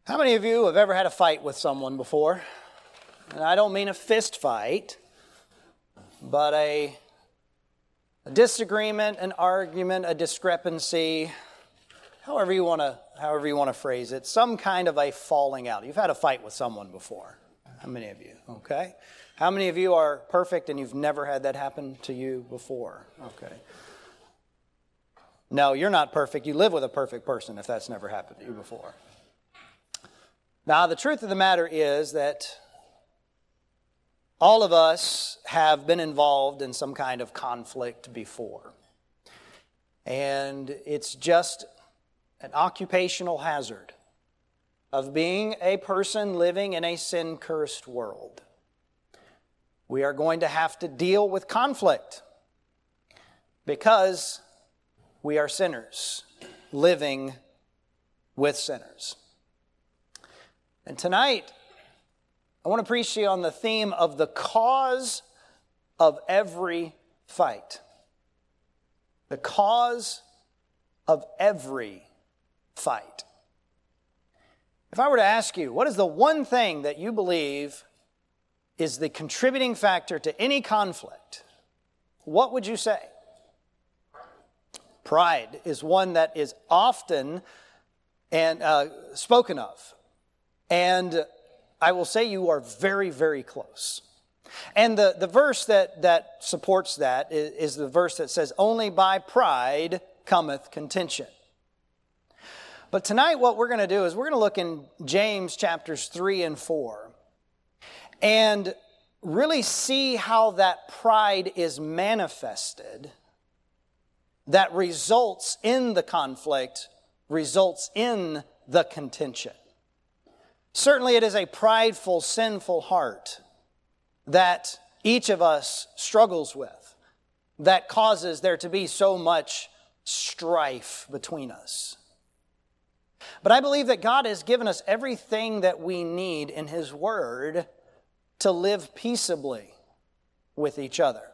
How many of you have ever had a fight with someone before? And I don't mean a fist fight, but a disagreement, an argument, a discrepancy, however you want to phrase it, some kind of a falling out. You've had a fight with someone before. How many of you? Okay. How many of you are perfect and you've never had that happen to you before? Okay. No, you're not perfect. You live with a perfect person if that's never happened to you before. Now, the truth of the matter is that all of us have been involved in some kind of conflict before. And it's just an occupational hazard of being a person living in a sin-cursed world. We are going to have to deal with conflict because we are sinners living with sinners. And tonight, I want to preach to you on the theme of the cause of every fight. The cause of every fight. If I were to ask you, what is the one thing that you believe is the contributing factor to any conflict, what would you say? Pride is one that is often spoken of. And I will say you are very, very close. And the verse that supports that is the verse that says, "Only by pride cometh contention." But tonight what we're going to do is we're going to look in James chapters 3 and 4 and really see how that pride is manifested that results in the conflict, results in the contention. Certainly it is a prideful, sinful heart that each of us struggles with, that causes there to be so much strife between us. But I believe that God has given us everything that we need in His Word to live peaceably with each other.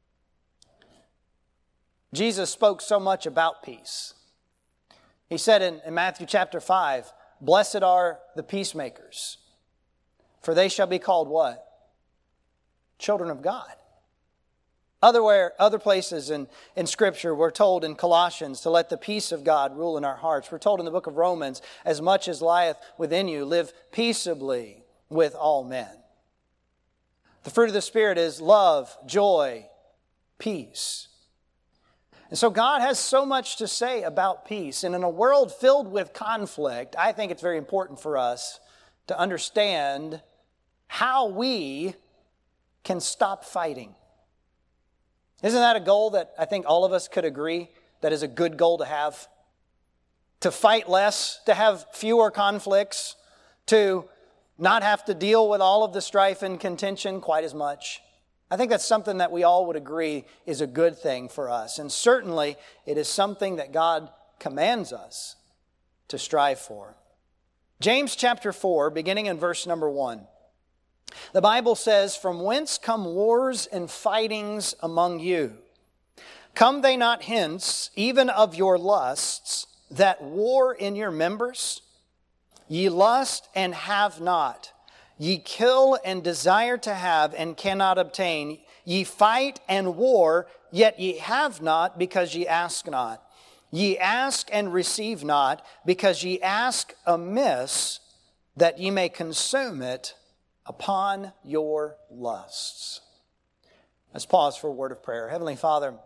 Jesus spoke so much about peace. He said in Matthew chapter 5, "Blessed are the peacemakers, for they shall be called" what? Children of God. Other places in Scripture, we're told in Colossians to let the peace of God rule in our hearts. We're told in the book of Romans, "As much as lieth within you, live peaceably with all men." The fruit of the Spirit is love, joy, peace. And so God has so much to say about peace. And in a world filled with conflict, I think it's very important for us to understand how we can stop fighting. Isn't that a goal that I think all of us could agree that is a good goal to have? To fight less, to have fewer conflicts, to not have to deal with all of the strife and contention quite as much. I think that's something that we all would agree is a good thing for us. And certainly it is something that God commands us to strive for. James chapter 4, beginning in verse number 1. The Bible says, "From whence come wars and fightings among you? Come they not hence, even of your lusts, that war in your members? Ye lust and have not. Ye kill and desire to have and cannot obtain. Ye fight and war, yet ye have not because ye ask not. Ye ask and receive not because ye ask amiss, that ye may consume it upon your lusts." Let's pause for a word of prayer. Heavenly Father,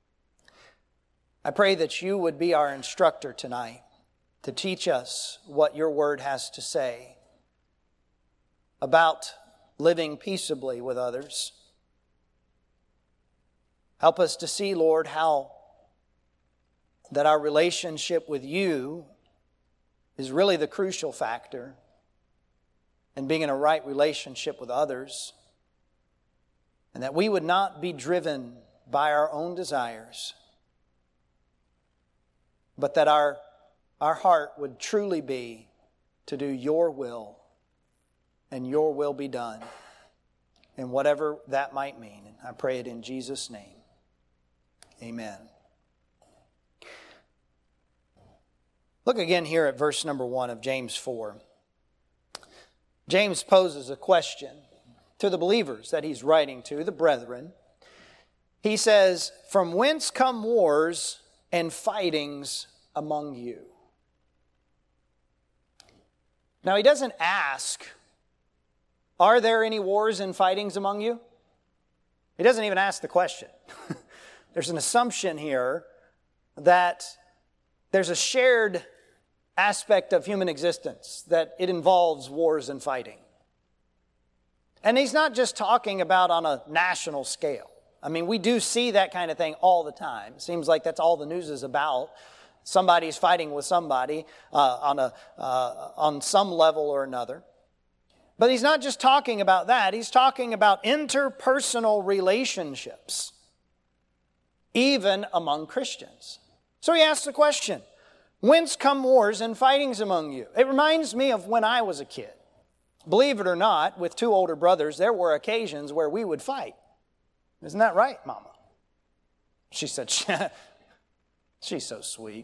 I pray that you would be our instructor tonight to teach us what your word has to say about living peaceably with others. Help us to see, Lord, how that our relationship with you is really the crucial factor in being in a right relationship with others, and that we would not be driven by our own desires, but that our heart would truly be to do your will, and your will be done, and whatever that might mean. And I pray it in Jesus' name. Amen. Look again here at verse number 1 of James 4. James poses a question to the believers that he's writing to, the brethren. He says, "From whence come wars and fightings among you?" Now, he doesn't ask, "Are there any wars and fightings among you?" He doesn't even ask the question. There's an assumption here that there's a shared aspect of human existence, that it involves wars and fighting. And he's not just talking about on a national scale. I mean, we do see that kind of thing all the time. It seems like that's all the news is about. Somebody's fighting with somebody on some level or another. But he's not just talking about that. He's talking about interpersonal relationships, even among Christians. So he asks the question, "Whence come wars and fightings among you?" It reminds me of when I was a kid. Believe it or not, with two older brothers, there were occasions where we would fight. Isn't that right, Mama? She said, she's so sweet.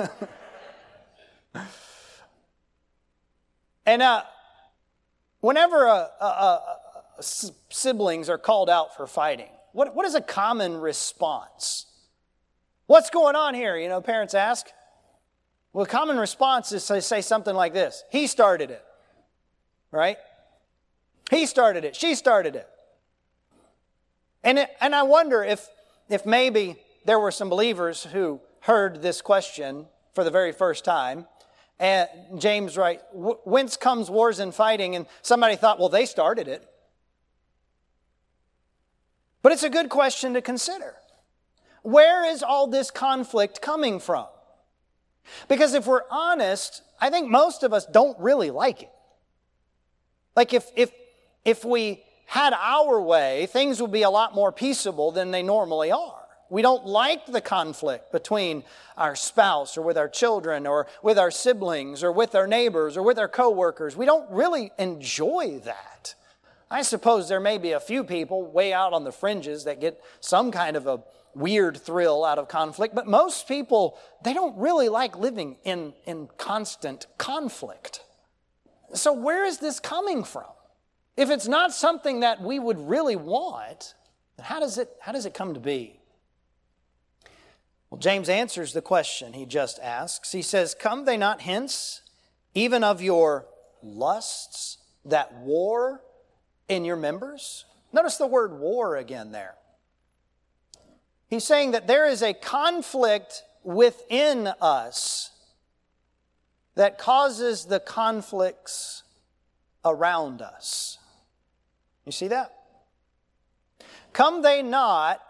And whenever siblings are called out for fighting, what is a common response? What's going on here? You know, parents ask. Well, a common response is to say something like this: "He started it." Right? He started it. She started it. And I wonder if maybe there were some believers who heard this question for the very first time. And James writes, "Whence comes wars and fighting?" And somebody thought, well, they started it. But it's a good question to consider. Where is all this conflict coming from? Because if we're honest, I think most of us don't really like it. Like if we had our way, things would be a lot more peaceable than they normally are. We don't like the conflict between our spouse or with our children or with our siblings or with our neighbors or with our coworkers. We don't really enjoy that. I suppose there may be a few people way out on the fringes that get some kind of a weird thrill out of conflict, but most people, they don't really like living in constant conflict. So where is this coming from? If it's not something that we would really want, then how does it come to be? Well, James answers the question he just asks. He says, "Come they not hence, even of your lusts that war in your members?" Notice the word war again there. He's saying that there is a conflict within us that causes the conflicts around us. You see that? "Come they not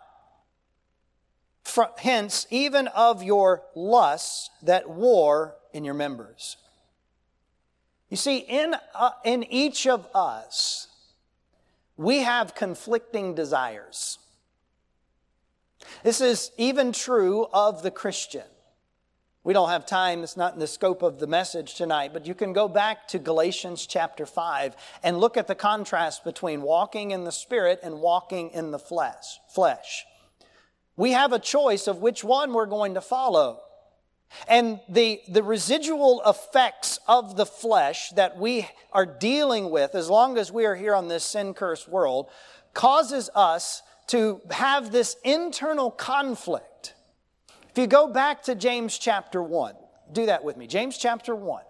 hence, even of your lusts that war in your members." You see, in each of us, we have conflicting desires. This is even true of the Christian. We don't have time, it's not in the scope of the message tonight, but you can go back to Galatians chapter 5 and look at the contrast between walking in the Spirit and walking in the flesh. We have a choice of which one we're going to follow. And the residual effects of the flesh that we are dealing with as long as we are here on this sin-cursed world causes us to have this internal conflict. If you go back to James chapter 1, do that with me. James chapter 1.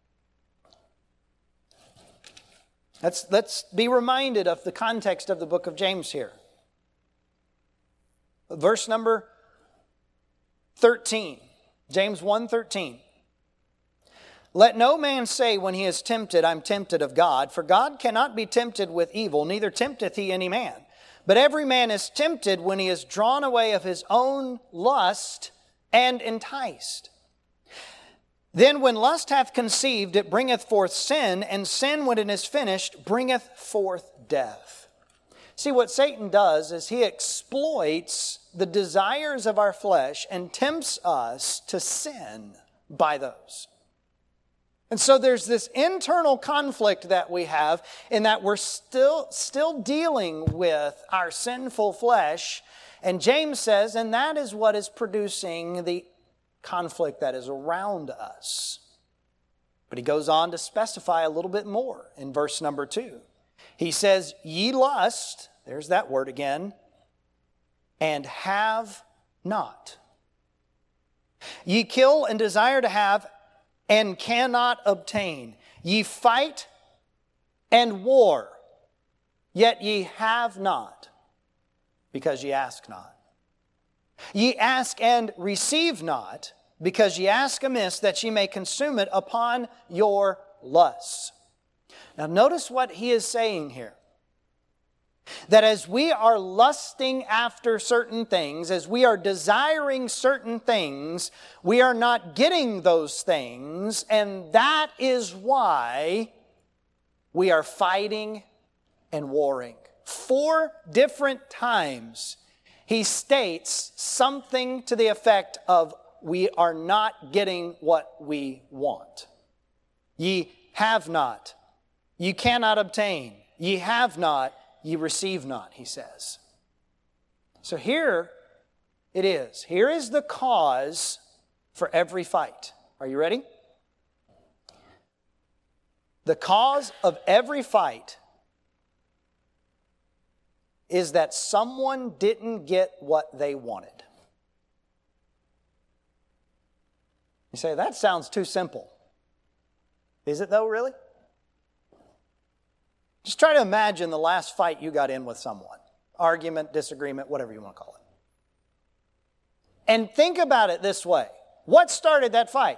Let's be reminded of the context of the book of James here. Verse number 13. James 1:13. "Let no man say when he is tempted, I'm tempted of God. For God cannot be tempted with evil, neither tempteth he any man. But every man is tempted when he is drawn away of his own lust and enticed. Then when lust hath conceived, it bringeth forth sin, and sin, when it is finished, bringeth forth death." See, what Satan does is he exploits the desires of our flesh and tempts us to sin by those. And so there's this internal conflict that we have in that we're still dealing with our sinful flesh. And James says, and that is what is producing the conflict that is around us. But he goes on to specify a little bit more in verse number 2. He says, ye lust, there's that word again, and have not. Ye kill and desire to have and cannot obtain. Ye fight and war, yet ye have not, because ye ask not. Ye ask and receive not, because ye ask amiss, that ye may consume it upon your lusts. Now notice what he is saying here. That as we are lusting after certain things, as we are desiring certain things, we are not getting those things, and that is why we are fighting and warring. 4 different times he states something to the effect of we are not getting what we want. Ye have not. Ye cannot obtain. Ye have not. Ye receive not, he says. So here it is. Here is the cause for every fight. Are you ready? The cause of every fight is that someone didn't get what they wanted. You say, that sounds too simple. Is it though, really? Just try to imagine the last fight you got in with someone. Argument, disagreement, whatever you want to call it. And think about it this way. What started that fight?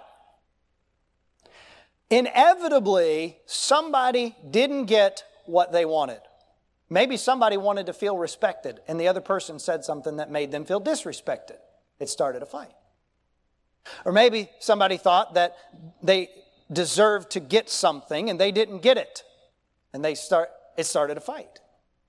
Inevitably, somebody didn't get what they wanted. Maybe somebody wanted to feel respected, and the other person said something that made them feel disrespected. It started a fight. Or maybe somebody thought that they deserved to get something, and they didn't get it. And it started a fight.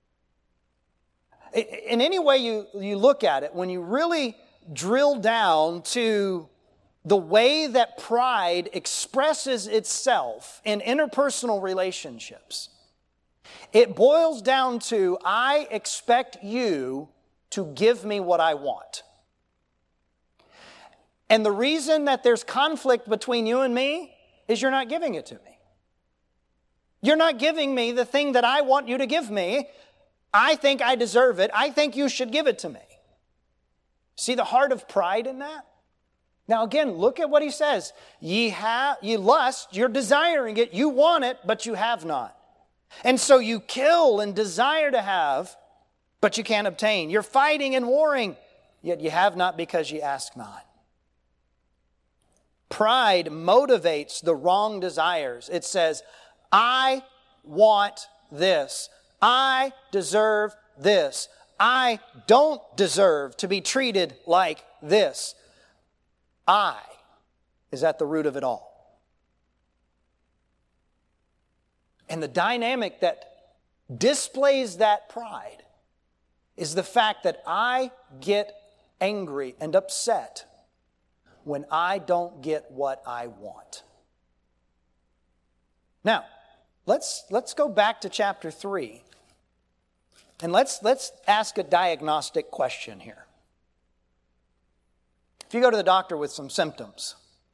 In any way you look at it, when you really drill down to the way that pride expresses itself in interpersonal relationships, it boils down to, I expect you to give me what I want. And the reason that there's conflict between you and me is you're not giving it to me. You're not giving me the thing that I want you to give me. I think I deserve it. I think you should give it to me. See the heart of pride in that? Now again, look at what he says. Ye lust, you're desiring it, you want it, but you have not. And so you kill and desire to have, but you can't obtain. You're fighting and warring, yet you have not because ye ask not. Pride motivates the wrong desires. It says, I want this. I deserve this. I don't deserve to be treated like this. I is at the root of it all. And the dynamic that displays that pride is the fact that I get angry and upset when I don't get what I want. Now, let's go back to chapter 3. And let's ask a diagnostic question here. If you go to the doctor with some symptoms,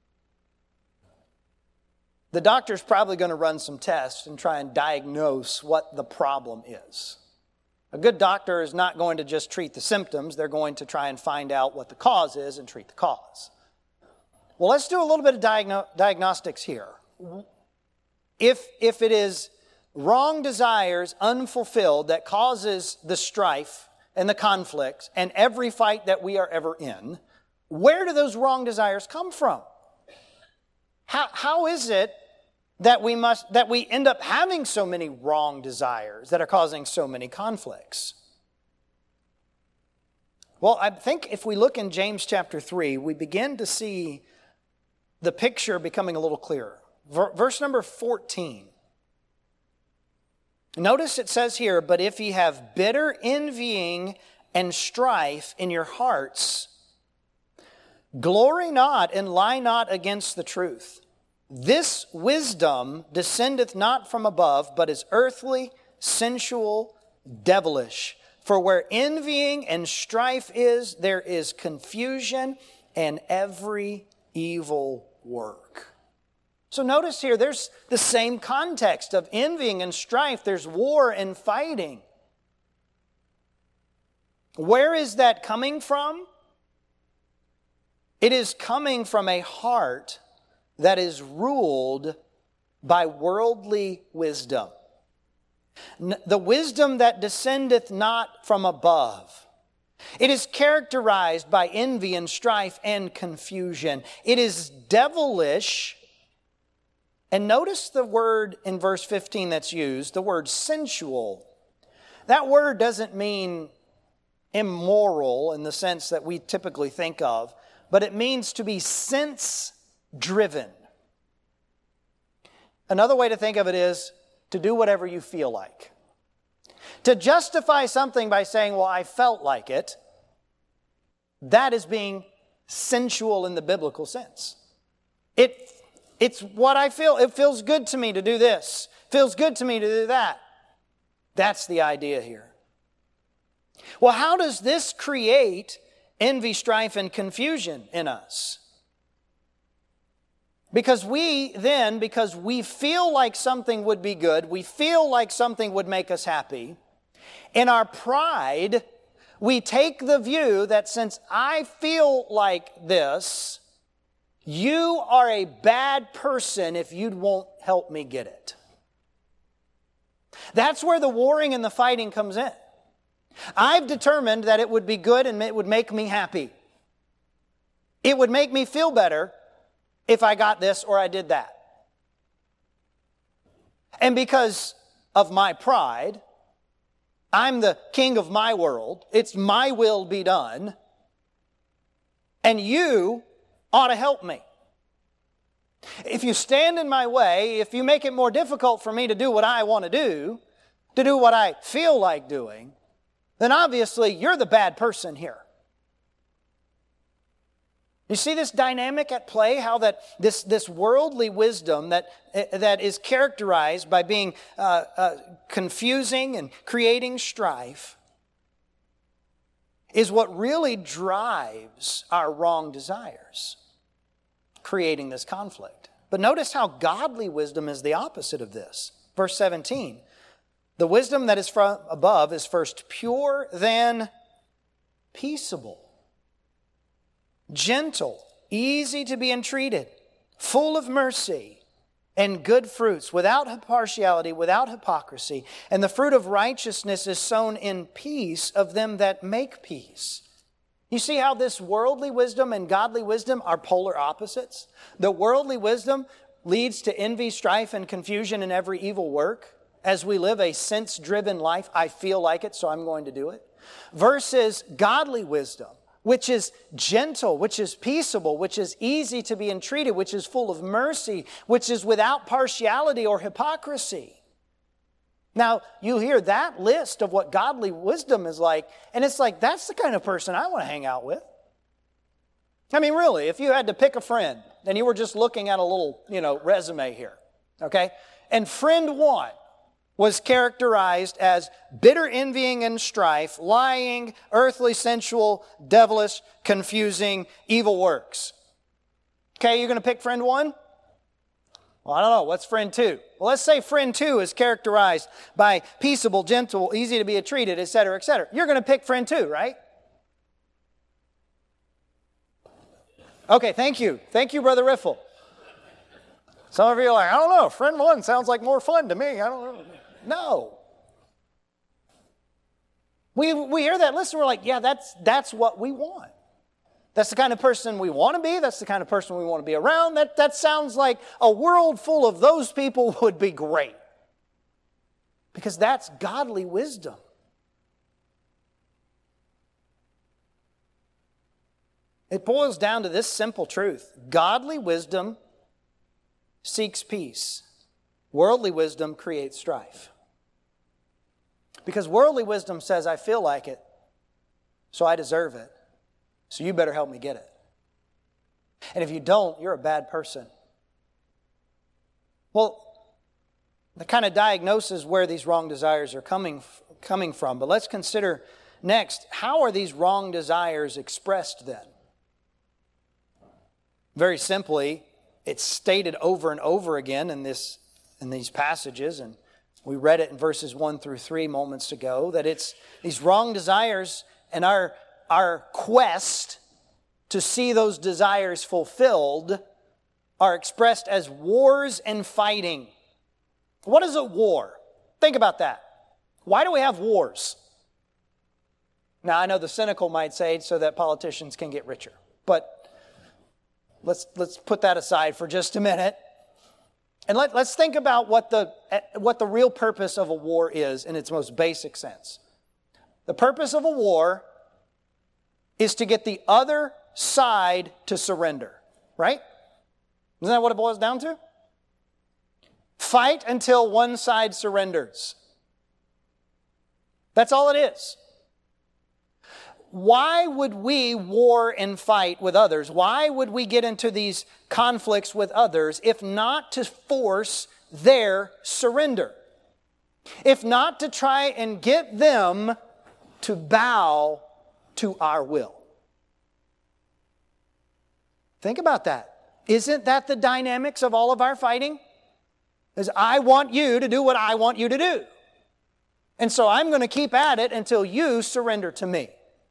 the doctor's probably going to run some tests and try and diagnose what the problem is. A good doctor is not going to just treat the symptoms. They're going to try and find out what the cause is and treat the cause. Well, let's do a little bit of diagnostics here. If it is wrong desires unfulfilled that causes the strife and the conflicts and every fight that we are ever in, where do those wrong desires come from? How is it that we end up having so many wrong desires that are causing so many conflicts? Well, I think if we look in James chapter 3, we begin to see the picture becoming a little clearer. Verse number 14. Notice it says here, but if ye have bitter envying and strife in your hearts, glory not and lie not against the truth. This wisdom descendeth not from above, but is earthly, sensual, devilish. For where envying and strife is, there is confusion and every evil work. So notice here, there's the same context of envying and strife. There's war and fighting. Where is that coming from? It is coming from a heart that is ruled by worldly wisdom. The wisdom that descendeth not from above. It is characterized by envy and strife and confusion. It is devilish. And notice the word in verse 15 that's used, the word sensual. That word doesn't mean immoral in the sense that we typically think of, but it means to be sense-driven. Another way to think of it is to do whatever you feel like. To justify something by saying, well, I felt like it, that is being sensual in the biblical sense. It's what I feel. It feels good to me to do this. Feels good to me to do that. That's the idea here. Well, how does this create envy, strife, and confusion in us? Because we feel like something would be good, we feel like something would make us happy, in our pride, we take the view that since I feel like this, you are a bad person if you won't help me get it. That's where the warring and the fighting comes in. I've determined that it would be good and it would make me happy. It would make me feel better if I got this or I did that. And because of my pride, I'm the king of my world. It's my will be done. And you ought to help me. If you stand in my way, if you make it more difficult for me to do what I want to do what I feel like doing, then obviously you're the bad person here. You see this dynamic at play, how that this worldly wisdom that is characterized by being confusing and creating strife is what really drives our wrong desires, creating this conflict. But notice how godly wisdom is the opposite of this. Verse 17, the wisdom that is from above is first pure, then peaceable, gentle, easy to be entreated, full of mercy and good fruits, without partiality, without hypocrisy. And the fruit of righteousness is sown in peace of them that make peace. You see how this worldly wisdom and godly wisdom are polar opposites? The worldly wisdom leads to envy, strife, and confusion in every evil work. As we live a sense-driven life, I feel like it, so I'm going to do it. Versus godly wisdom, which is gentle, which is peaceable, which is easy to be entreated, which is full of mercy, which is without partiality or hypocrisy. Now, you hear that list of what godly wisdom is like, and it's like, that's the kind of person I want to hang out with. I mean, really, if you had to pick a friend, and you were just looking at a little, resume here, okay? And friend one was characterized as bitter envying and strife, lying, earthly, sensual, devilish, confusing, evil works. Okay, you're going to pick friend one? Well, I don't know. What's friend two? Well, let's say friend two is characterized by peaceable, gentle, easy to be treated, etc., etc. You're going to pick friend two, right? Okay, thank you. Thank you, Brother Riffle. Some of you are like, I don't know. Friend one sounds like more fun to me. I don't know. No. We hear that list and we're like, yeah, that's what we want. That's the kind of person we want to be. That's the kind of person we want to be around. That sounds like a world full of those people would be great. Because that's godly wisdom. It boils down to this simple truth. Godly wisdom seeks peace. Worldly wisdom creates strife. Because worldly wisdom says, I feel like it, so I deserve it. So you better help me get it. And if you don't, you're a bad person. Well, that kind of diagnoses where these wrong desires are coming from. But let's consider next, how are these wrong desires expressed then? Very simply, It's stated over and over again in these passages, and we read it in verses 1 through 3 moments ago, that it's these wrong desires and our quest to see those desires fulfilled are expressed as wars and fighting. What is a war? Think about that. Why do we have wars? Now, I know the cynical might say so that politicians can get richer, but let's put that aside for just a minute. And let's think about what the real purpose of a war is in its most basic sense. The purpose of a war is to get the other side to surrender, right? Isn't that what it boils down to? Fight until one side surrenders. That's all it is. Why would we war and fight with others? Why would we get into these conflicts with others if not to force their surrender? If not to try and get them to bow to our will? Think about that. Isn't that the dynamics of all of our fighting? Is I want you to do what I want you to do. And so I'm going to keep at it until you surrender to me.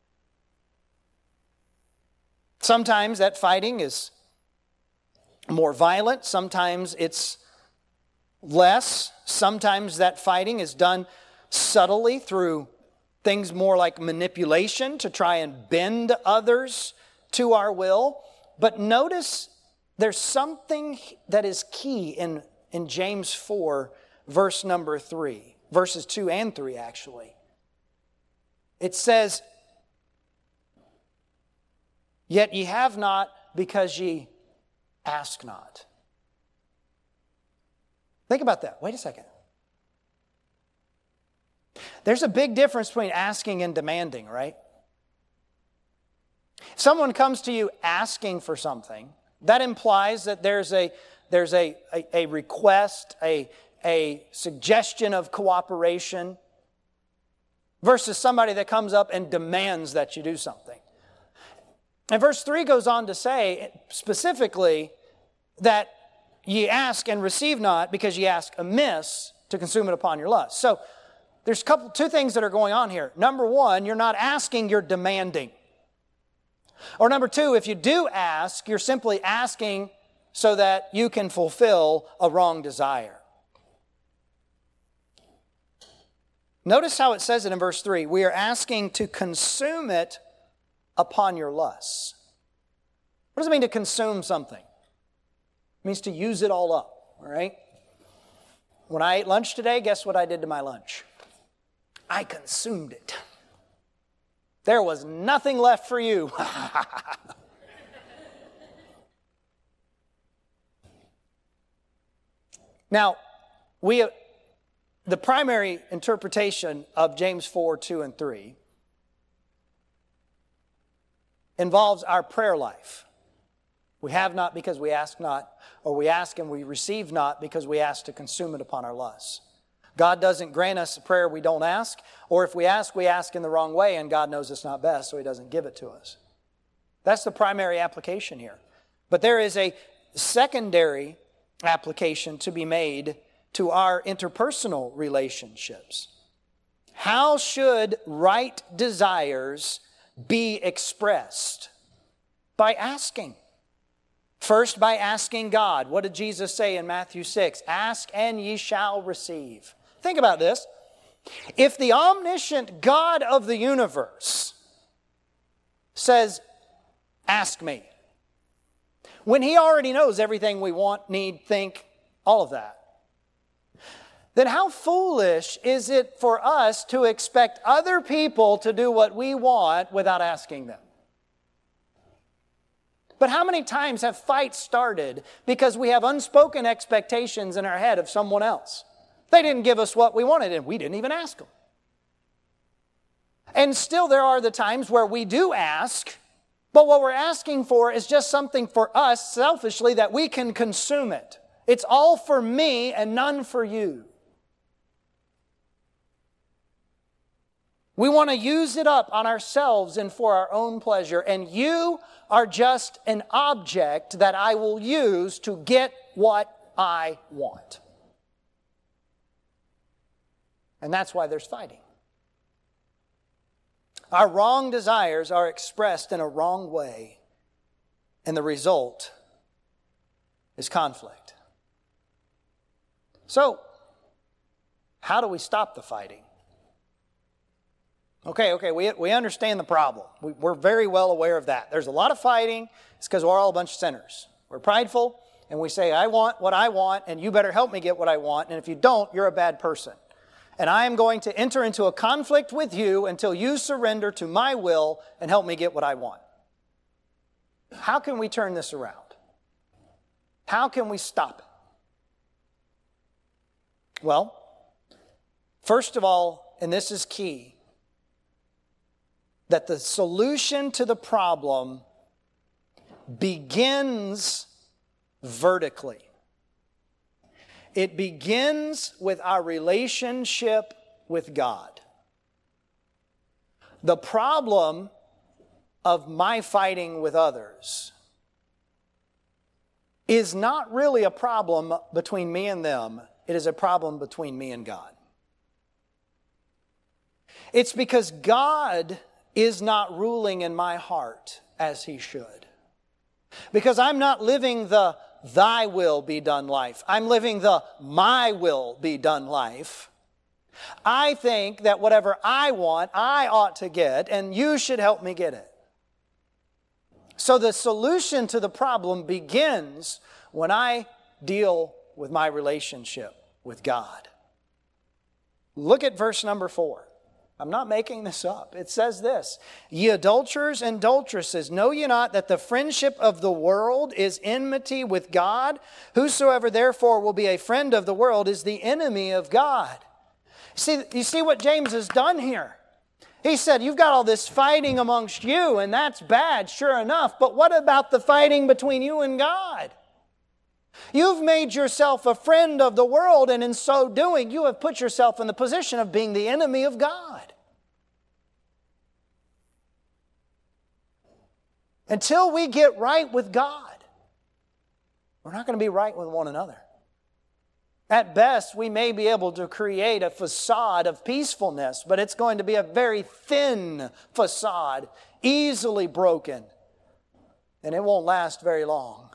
Sometimes that fighting is more violent. Sometimes it's less. Sometimes that fighting is done subtly through things more like manipulation to try and bend others to our will. But notice there's something that is key in James 4, verse number 3. Verses 2 and 3, actually. It says, "Yet ye have not because ye ask not." Think about that. Wait a second. There's a big difference between asking and demanding, right? If someone comes to you asking for something, that implies that there's a request, a suggestion of cooperation, versus somebody that comes up and demands that you do something. And verse 3 goes on to say specifically that ye ask and receive not because ye ask amiss to consume it upon your lust. So there's two things that are going on here. Number one, you're not asking, you're demanding. Or number two, if you do ask, you're simply asking so that you can fulfill a wrong desire. Notice how it says it in verse 3. We are asking to consume it upon your lusts. What does it mean to consume something? It means to use it all up, all right? When I ate lunch today, guess what I did to my lunch? I consumed it. There was nothing left for you. Now, the primary interpretation of James 4, 2, and 3 involves our prayer life. We have not because we ask not, or we ask and we receive not because we ask to consume it upon our lusts. God doesn't grant us a prayer we don't ask, or if we ask in the wrong way, and God knows it's not best, so He doesn't give it to us. That's the primary application here. But there is a secondary application to be made to our interpersonal relationships. How should right desires be expressed? By asking. First, by asking God. What did Jesus say in Matthew 6? Ask and ye shall receive. Think about this. If the omniscient God of the universe says, ask me, when He already knows everything we want, need, think, all of that, then how foolish is it for us to expect other people to do what we want without asking them? But how many times have fights started because we have unspoken expectations in our head of someone else? They didn't give us what we wanted, and we didn't even ask them. And still there are the times where we do ask, but what we're asking for is just something for us selfishly that we can consume it. It's all for me and none for you. We want to use it up on ourselves and for our own pleasure. And you are just an object that I will use to get what I want. And that's why there's fighting. Our wrong desires are expressed in a wrong way, and the result is conflict. So, how do we stop the fighting? Okay, we understand the problem. We're very well aware of that. There's a lot of fighting. It's because we're all a bunch of sinners. We're prideful, and we say, I want what I want, and you better help me get what I want, and if you don't, you're a bad person. And I am going to enter into a conflict with you until you surrender to my will and help me get what I want. How can we turn this around? How can we stop it? Well, first of all, and this is key, that the solution to the problem begins vertically. It begins with our relationship with God. The problem of my fighting with others is not really a problem between me and them. It is a problem between me and God. It's because God is not ruling in my heart as He should. Because I'm not living the thy will be done life. I'm living the my will be done life. I think that whatever I want, I ought to get, and you should help me get it. So the solution to the problem begins when I deal with my relationship with God. Look at verse number 4. I'm not making this up. It says this, Ye adulterers and adulteresses, know ye not that the friendship of the world is enmity with God? Whosoever therefore will be a friend of the world is the enemy of God. You see what James has done here? He said, you've got all this fighting amongst you, and that's bad, sure enough. But what about the fighting between you and God? You've made yourself a friend of the world, and in so doing, you have put yourself in the position of being the enemy of God. Until we get right with God, we're not going to be right with one another. At best, we may be able to create a facade of peacefulness, but it's going to be a very thin facade, easily broken, and it won't last very long.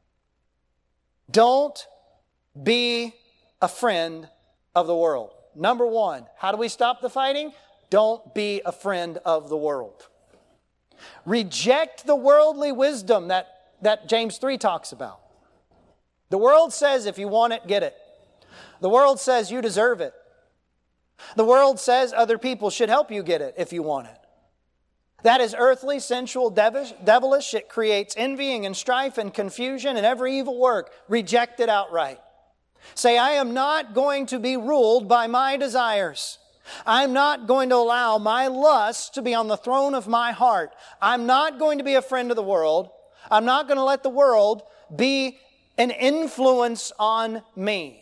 Don't be a friend of the world. Number one, how do we stop the fighting? Don't be a friend of the world. Reject the worldly wisdom that James 3 talks about. The world says if you want it, get it. The world says you deserve it. The world says other people should help you get it if you want it. That is earthly, sensual, devilish. It creates envying and strife and confusion and every evil work. Reject it outright. Say, I am not going to be ruled by my desires. I'm not going to allow my lust to be on the throne of my heart. I'm not going to be a friend of the world. I'm not going to let the world be an influence on me.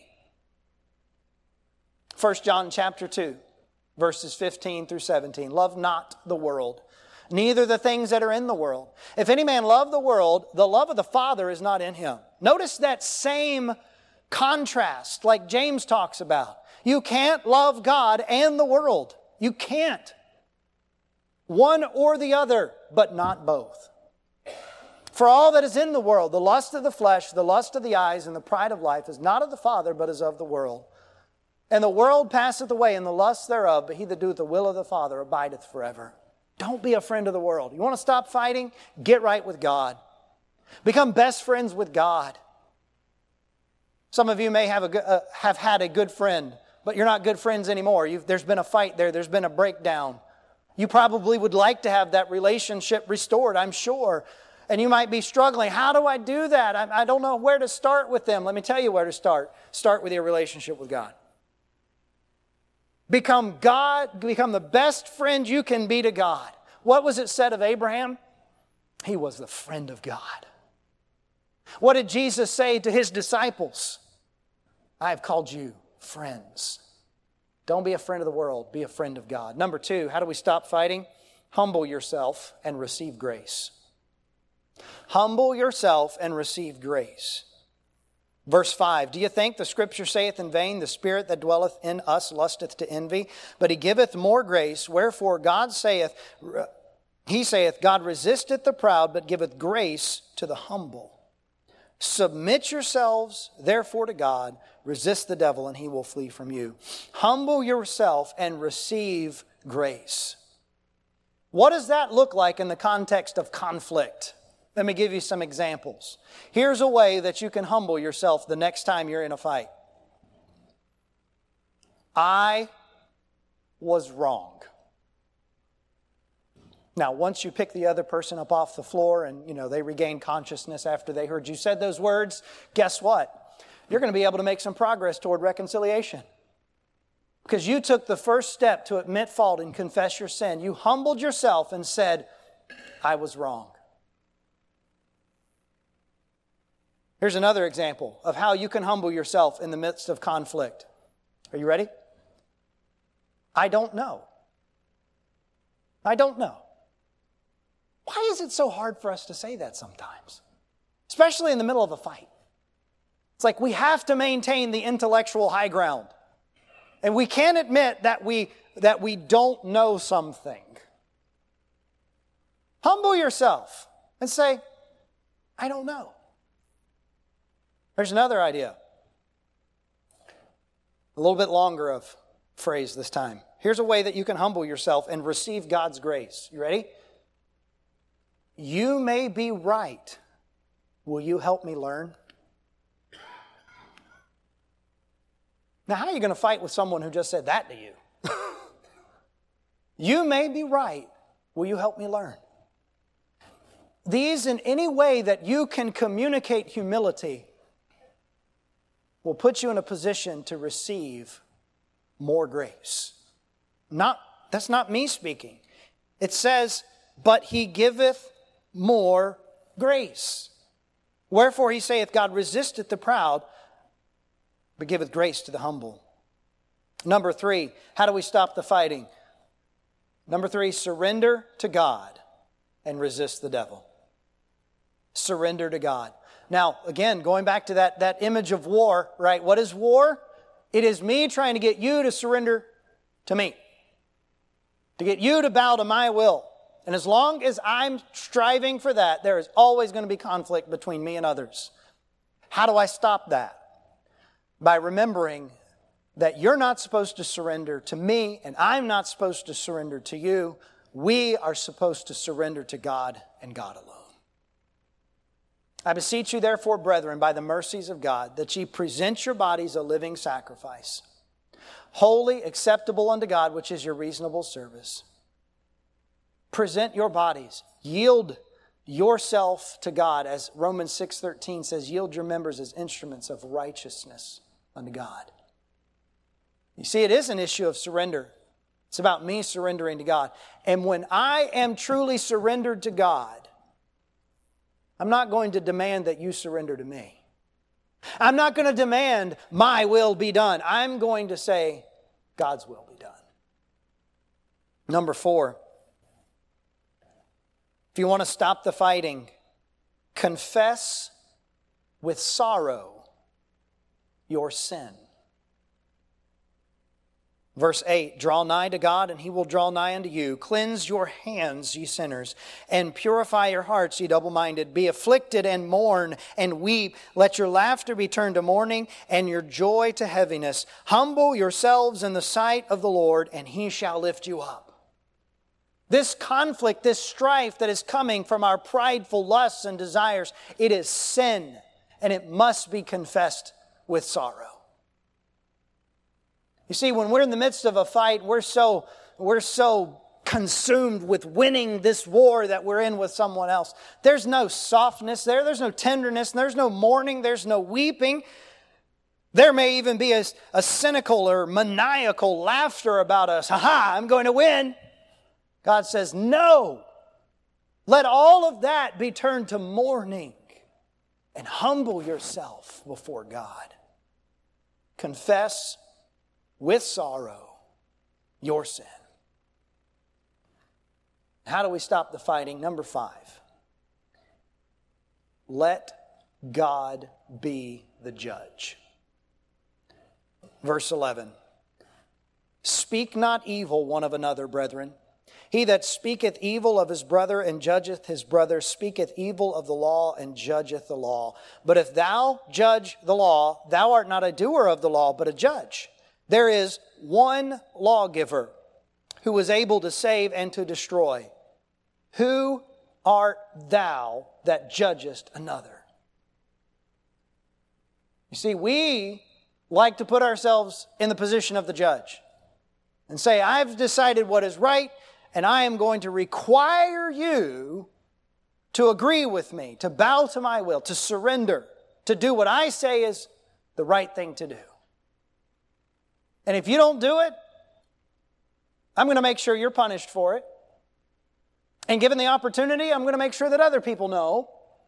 1 John chapter 2, verses 15 through 17. Love not the world, neither the things that are in the world. If any man love the world, the love of the Father is not in him. Notice that same contrast like James talks about. You can't love God and the world. You can't. One or the other, but not both. For all that is in the world, the lust of the flesh, the lust of the eyes, and the pride of life is not of the Father, but is of the world. And the world passeth away, and the lust thereof, but he that doeth the will of the Father abideth forever. Don't be a friend of the world. You want to stop fighting? Get right with God. Become best friends with God. Some of you may have had a good friend, but you're not good friends anymore. There's been a fight there. There's been a breakdown. You probably would like to have that relationship restored, I'm sure. And you might be struggling. How do I do that? I don't know where to start with them. Let me tell you where to start. Start with your relationship with God. Become the best friend you can be to God. What was it said of Abraham? He was the friend of God. What did Jesus say to his disciples? I have called you friends. Don't be a friend of the world. Be a friend of God. Number 2, how do we stop fighting? Humble yourself and receive grace. Humble yourself and receive grace. Verse 5, do you think the Scripture saith in vain, the Spirit that dwelleth in us lusteth to envy? But He giveth more grace. Wherefore God saith, He saith, God resisteth the proud, but giveth grace to the humble. Submit yourselves, therefore, to God. Resist the devil, and he will flee from you. Humble yourself and receive grace. What does that look like in the context of conflict? Let me give you some examples. Here's a way that you can humble yourself the next time you're in a fight. I was wrong. Now, once you pick the other person up off the floor and, they regain consciousness after they heard you said those words, guess what? You're going to be able to make some progress toward reconciliation. Because you took the first step to admit fault and confess your sin. You humbled yourself and said, I was wrong. Here's another example of how you can humble yourself in the midst of conflict. Are you ready? I don't know. I don't know. Why is it so hard for us to say that sometimes? Especially in the middle of a fight. It's like we have to maintain the intellectual high ground. And we can't admit that we don't know something. Humble yourself and say, I don't know. There's another idea. A little bit longer of phrase this time. Here's a way that you can humble yourself and receive God's grace. You ready? You may be right. Will you help me learn? Now, how are you going to fight with someone who just said that to you? You may be right. Will you help me learn? These, in any way that you can communicate humility, will put you in a position to receive more grace. That's not me speaking. It says, but He giveth more grace. Wherefore He saith, God resisteth the proud, but giveth grace to the humble. Number 3, how do we stop the fighting? Number 3, surrender to God and resist the devil. Surrender to God. Now, again, going back to that image of war, right? What is war? It is me trying to get you to surrender to me. To get you to bow to my will. And as long as I'm striving for that, there is always going to be conflict between me and others. How do I stop that? By remembering that you're not supposed to surrender to me and I'm not supposed to surrender to you. We are supposed to surrender to God and God alone. I beseech you, therefore, brethren, by the mercies of God, that ye present your bodies a living sacrifice, holy, acceptable unto God, which is your reasonable service. Present your bodies. Yield yourself to God. As Romans 6:13 says, yield your members as instruments of righteousness unto God. You see, it is an issue of surrender. It's about me surrendering to God. And when I am truly surrendered to God, I'm not going to demand that you surrender to me. I'm not going to demand my will be done. I'm going to say God's will be done. Number 4, if you want to stop the fighting, confess with sorrow your sin. Verse 8, draw nigh to God, and He will draw nigh unto you. Cleanse your hands, ye sinners, and purify your hearts, ye double-minded. Be afflicted and mourn and weep. Let your laughter be turned to mourning, and your joy to heaviness. Humble yourselves in the sight of the Lord, and He shall lift you up. This conflict, this strife that is coming from our prideful lusts and desires, it is sin, and it must be confessed with sorrow. You see, when we're in the midst of a fight, we're so consumed with winning this war that we're in with someone else. There's no softness there. There's no tenderness. There's no mourning. There's no weeping. There may even be a cynical or maniacal laughter about us. Ha-ha, I'm going to win. God says, no. Let all of that be turned to mourning and humble yourself before God. Confess with sorrow your sin. How do we stop the fighting? Number 5. Let God be the judge. Verse 11. Speak not evil one of another, brethren. He that speaketh evil of his brother and judgeth his brother speaketh evil of the law and judgeth the law. But if thou judge the law, thou art not a doer of the law, but a judge. There is one lawgiver who is able to save and to destroy. Who art thou that judgest another? You see, we like to put ourselves in the position of the judge and say, I've decided what is right, and I am going to require you to agree with me, to bow to my will, to surrender, to do what I say is the right thing to do. And if you don't do it, I'm going to make sure you're punished for it. And given the opportunity, I'm going to make sure that other people know.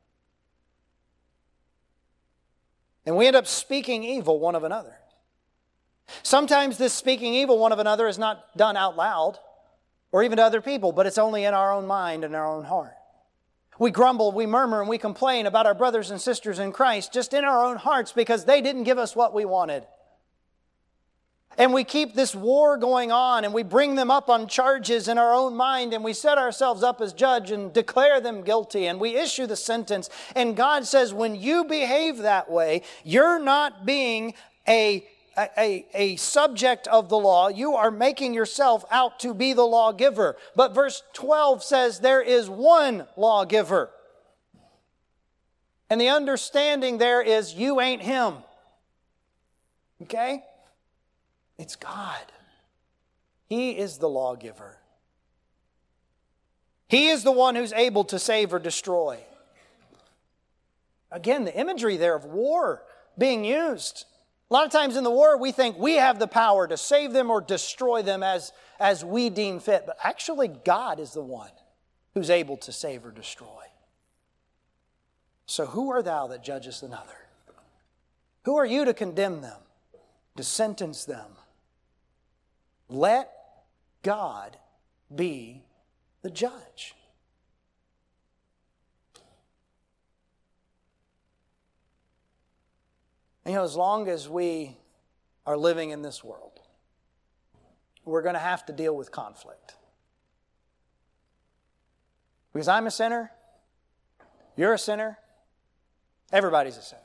And we end up speaking evil one of another. Sometimes this speaking evil one of another is not done out loud or even to other people, but it's only in our own mind and our own heart. We grumble, we murmur, and we complain about our brothers and sisters in Christ just in our own hearts because they didn't give us what we wanted. And we keep this war going on, and we bring them up on charges in our own mind, and we set ourselves up as judge and declare them guilty, and we issue the sentence. And God says, when you behave that way, you're not being a subject of the law. You are making yourself out to be the lawgiver. But verse 12 says there is one lawgiver. And the understanding there is you ain't him. Okay? It's God. He is the lawgiver. He is the one who's able to save or destroy. Again, the imagery there of war being used. A lot of times in the war, we think we have the power to save them or destroy them as we deem fit. But actually, God is the one who's able to save or destroy. So who are thou that judgest another? Who are you to condemn them, to sentence them? Let God be the judge. You know, as long as we are living in this world, we're going to have to deal with conflict. Because I'm a sinner, you're a sinner, everybody's a sinner.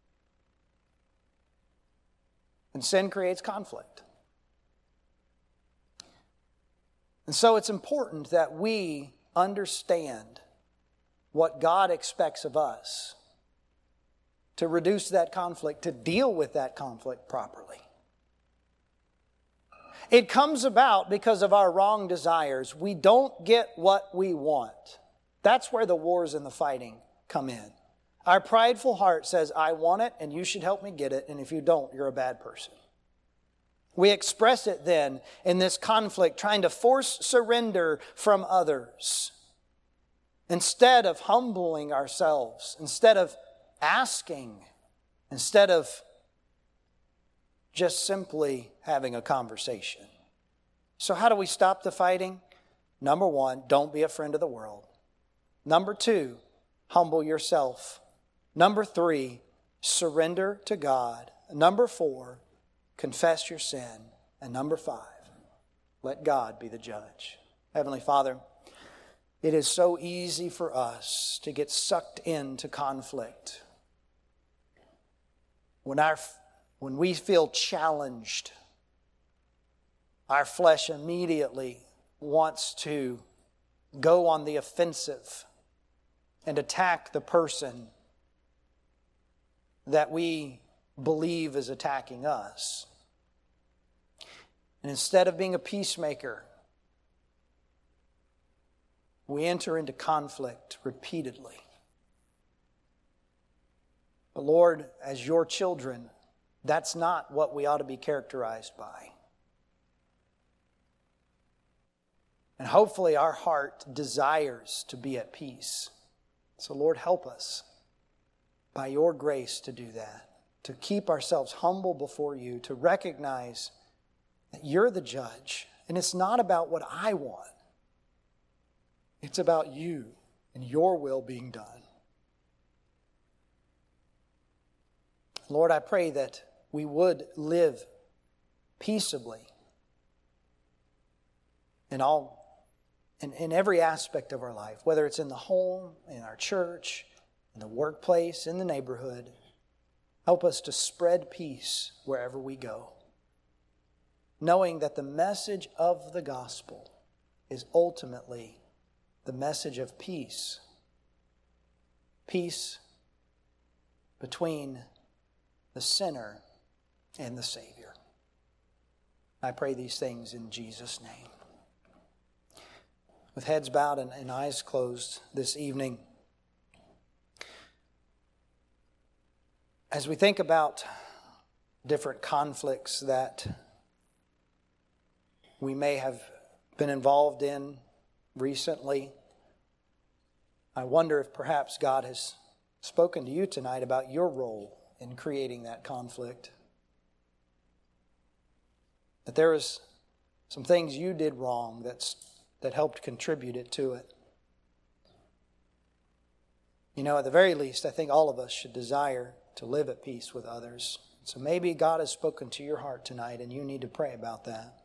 And sin creates conflict. And so it's important that we understand what God expects of us to reduce that conflict, to deal with that conflict properly. It comes about because of our wrong desires. We don't get what we want. That's where the wars and the fighting come in. Our prideful heart says, I want it and you should help me get it, and if you don't, you're a bad person. We express it then in this conflict, trying to force surrender from others. Instead of humbling ourselves, instead of asking, instead of just simply having a conversation. So how do we stop the fighting? Number 1, don't be a friend of the world. Number 2, humble yourself. Number 3, surrender to God. Number 4, confess your sin. And number 5, let God be the judge. Heavenly Father, it is so easy for us to get sucked into conflict. When we feel challenged, our flesh immediately wants to go on the offensive and attack the person that we believe is attacking us. And instead of being a peacemaker, we enter into conflict repeatedly. But Lord, as your children, that's not what we ought to be characterized by. And hopefully our heart desires to be at peace. So Lord, help us by your grace to do that, to keep ourselves humble before you, to recognize that you're the judge And it's not about what I want. It's about you and your will being done. Lord, I pray that we would live peaceably in every aspect of our life, whether it's in the home, in our church, in the workplace, in the neighborhood. Help us to spread peace wherever we go, knowing that the message of the gospel is ultimately the message of peace. Peace between the sinner and the Savior. I pray these things in Jesus' name. With heads bowed and eyes closed this evening, as we think about different conflicts that we may have been involved in recently, I wonder if perhaps God has spoken to you tonight about your role in creating that conflict. That there is some things you did wrong that helped contribute it to it. You know, at the very least, I think all of us should desire to live at peace with others. So maybe God has spoken to your heart tonight and you need to pray about that.